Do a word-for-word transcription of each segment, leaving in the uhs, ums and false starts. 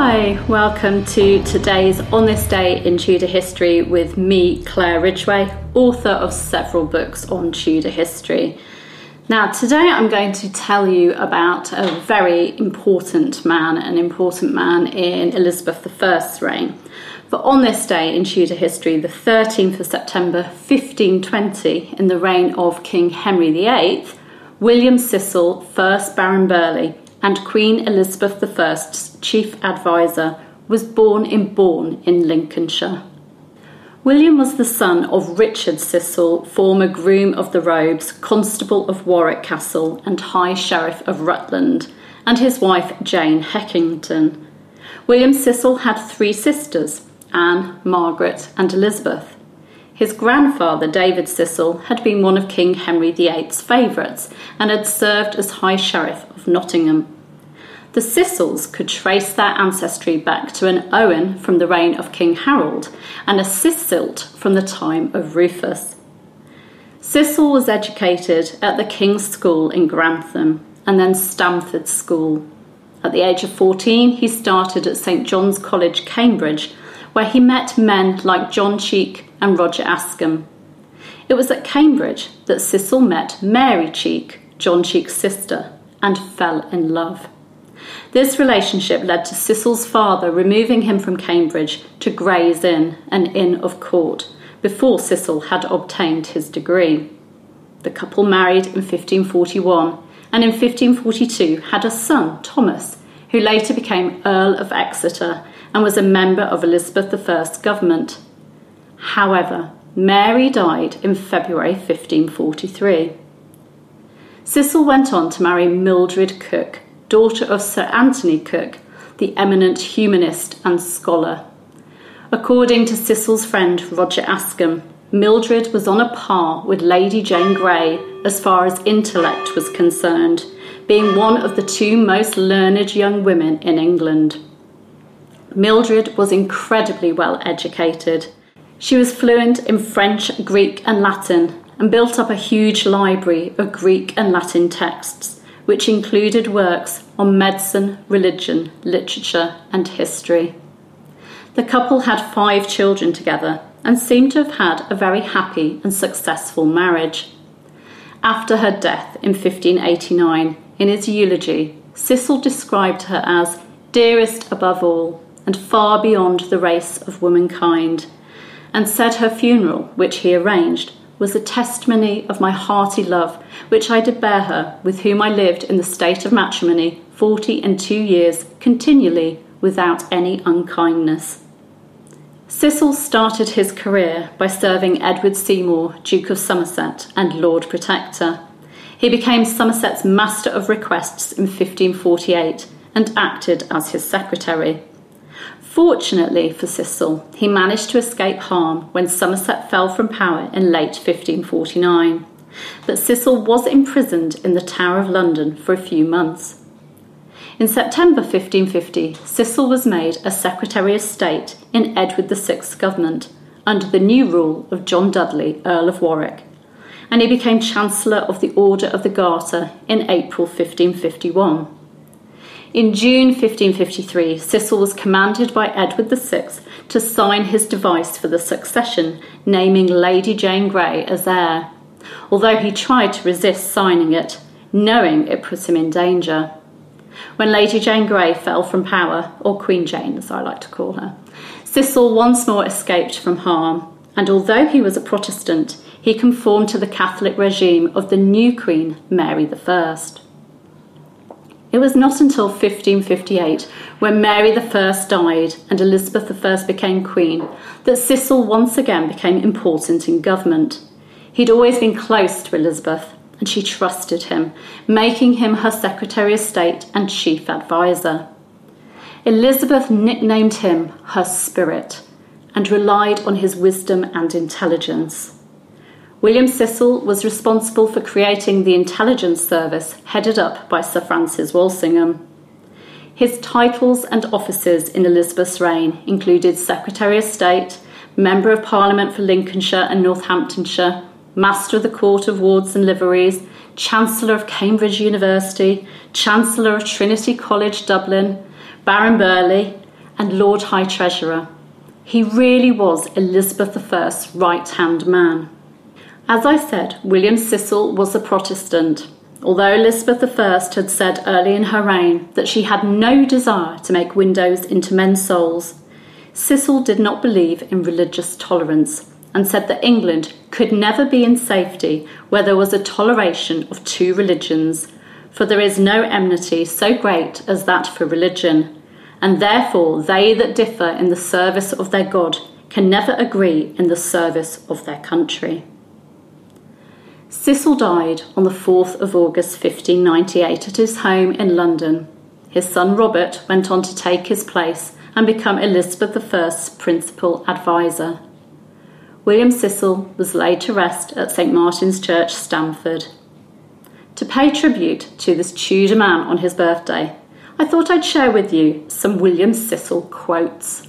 Hi, welcome to today's On This Day in Tudor History with me, Claire Ridgway, author of several books on Tudor history. Now, today I'm going to tell you about a very important man, an important man in Elizabeth the First's reign. For on this day in Tudor history, the thirteenth of September fifteen twenty, in the reign of King Henry the Eighth, William Cecil, first Baron Burghley, and Queen Elizabeth the First's chief advisor, was born in Bourne in Lincolnshire. William was the son of Richard Cecil, former Groom of the Robes, Constable of Warwick Castle and High Sheriff of Rutland, and his wife Jane Heckington. William Cecil had three sisters, Anne, Margaret and Elizabeth. His grandfather, David Cecil, had been one of King Henry the Eighth's favourites and had served as High Sheriff of Nottingham. The Cecils could trace their ancestry back to an Owen from the reign of King Harold and a Cecilt from the time of Rufus. Cecil was educated at the King's School in Grantham and then Stamford School. At the age of fourteen, he started at St John's College, Cambridge, where he met men like John Cheek and Roger Ascham. It was at Cambridge that Cecil met Mary Cheek, John Cheek's sister, and fell in love. This relationship led to Cecil's father removing him from Cambridge to Gray's Inn, an inn of court, before Cecil had obtained his degree. The couple married in fifteen forty-one and in fifteen forty-two had a son, Thomas, who later became Earl of Exeter and was a member of Elizabeth the First's government. However, Mary died in February fifteen forty-three. Cecil went on to marry Mildred Cooke, daughter of Sir Anthony Cooke, the eminent humanist and scholar. According to Cecil's friend Roger Ascham, Mildred was on a par with Lady Jane Grey as far as intellect was concerned, being one of the two most learned young women in England. Mildred was incredibly well educated. She was fluent in French, Greek and Latin and built up a huge library of Greek and Latin texts, which included works on medicine, religion, literature and history. The couple had five children together and seemed to have had a very happy and successful marriage. After her death in fifteen eighty-nine, in his eulogy, Cecil described her as dearest above all and far beyond the race of womankind, and said her funeral, which he arranged, was a testimony of my hearty love, which I did bear her, with whom I lived in the state of matrimony forty and two years continually, without any unkindness. Cecil started his career by serving Edward Seymour, Duke of Somerset and Lord Protector. He became Somerset's Master of Requests in fifteen forty-eight and acted as his secretary. Fortunately for Cecil, he managed to escape harm when Somerset fell from power in late fifteen forty-nine, but Cecil was imprisoned in the Tower of London for a few months. In September fifteen fifty, Cecil was made a Secretary of State in Edward the Sixth's government, under the new rule of John Dudley, Earl of Warwick, and he became Chancellor of the Order of the Garter in April fifteen fifty-one. In June fifteen fifty-three, Cecil was commanded by Edward the Sixth to sign his device for the succession, naming Lady Jane Grey as heir, although he tried to resist signing it, knowing it put him in danger. When Lady Jane Grey fell from power, or Queen Jane as I like to call her, Cecil once more escaped from harm, and although he was a Protestant, he conformed to the Catholic regime of the new Queen, Mary the First. It was not until fifteen fifty-eight, when Mary the First died and Elizabeth the First became Queen, that Cecil once again became important in government. He'd always been close to Elizabeth, and she trusted him, making him her Secretary of State and chief advisor. Elizabeth nicknamed him her Spirit and relied on his wisdom and intelligence. William Cecil was responsible for creating the intelligence service headed up by Sir Francis Walsingham. His titles and offices in Elizabeth's reign included Secretary of State, Member of Parliament for Lincolnshire and Northamptonshire, Master of the Court of Wards and Liveries, Chancellor of Cambridge University, Chancellor of Trinity College Dublin, Baron Burghley, and Lord High Treasurer. He really was Elizabeth the First's right-hand man. As I said, William Cecil was a Protestant. Although Elizabeth the First had said early in her reign that she had no desire to make windows into men's souls, Cecil did not believe in religious tolerance and said that England could never be in safety where there was a toleration of two religions, for there is no enmity so great as that for religion, and therefore they that differ in the service of their God can never agree in the service of their country. Cecil died on the fourth of August fifteen ninety-eight at his home in London. His son Robert went on to take his place and become Elizabeth the First's principal advisor. William Cecil was laid to rest at Saint Martin's Church, Stamford. To pay tribute to this Tudor man on his birthday, I thought I'd share with you some William Cecil quotes.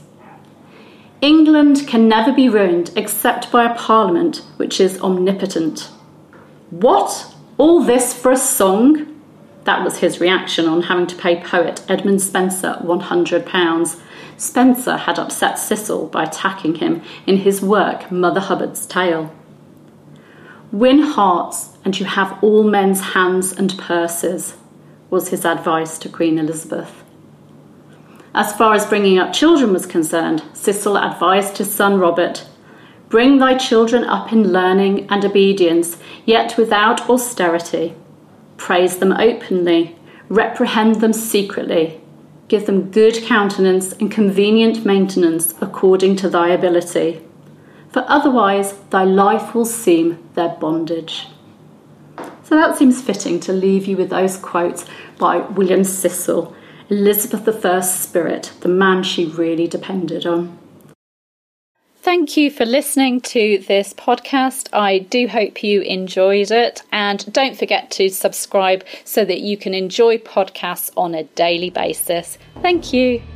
England can never be ruined except by a parliament which is omnipotent. What? All this for a song? That was his reaction on having to pay poet Edmund Spenser one hundred pounds. Spenser had upset Cecil by attacking him in his work Mother Hubbard's Tale. Win hearts and you have all men's hands and purses, was his advice to Queen Elizabeth. As far as bringing up children was concerned, Cecil advised his son Robert, bring thy children up in learning and obedience, yet without austerity. Praise them openly, reprehend them secretly. Give them good countenance and convenient maintenance according to thy ability, for otherwise thy life will seem their bondage. So that seems fitting to leave you with those quotes by William Cecil, Elizabeth the First's spirit, the man she really depended on. Thank you for listening to this podcast. I do hope you enjoyed it, and don't forget to subscribe so that you can enjoy podcasts on a daily basis. Thank you.